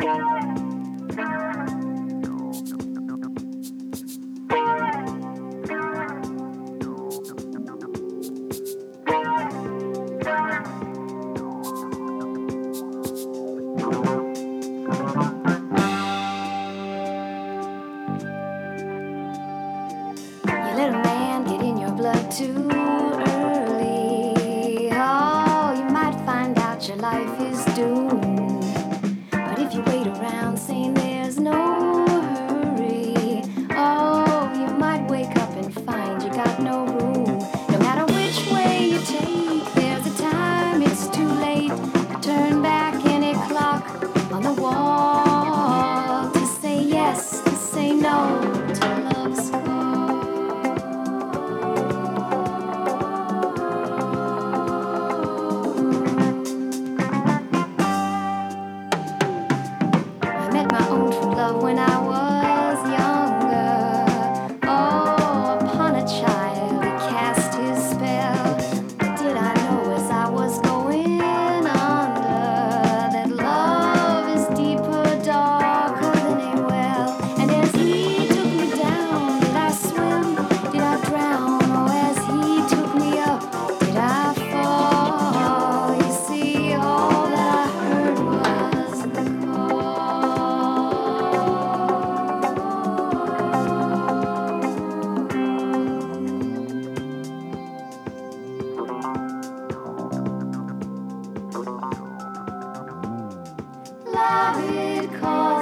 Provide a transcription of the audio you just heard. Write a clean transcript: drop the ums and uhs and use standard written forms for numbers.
Too early, oh, you might find out your life is doomed. But if you wait around saying there's no hurry, oh, you might wake up and find you got no room. No matter which way you take, there's a time it's too late to turn back any clock on the wall, to say yes, to say no to love's call. When I was younger, oh, upon a child he cast his spell. Did I know as I was going under that love is deeper, darker than a well? And as he took me down, did I swim? Did I drown? Oh, as he took me up, did I fall? You see, all that I heard was the call. Love it call.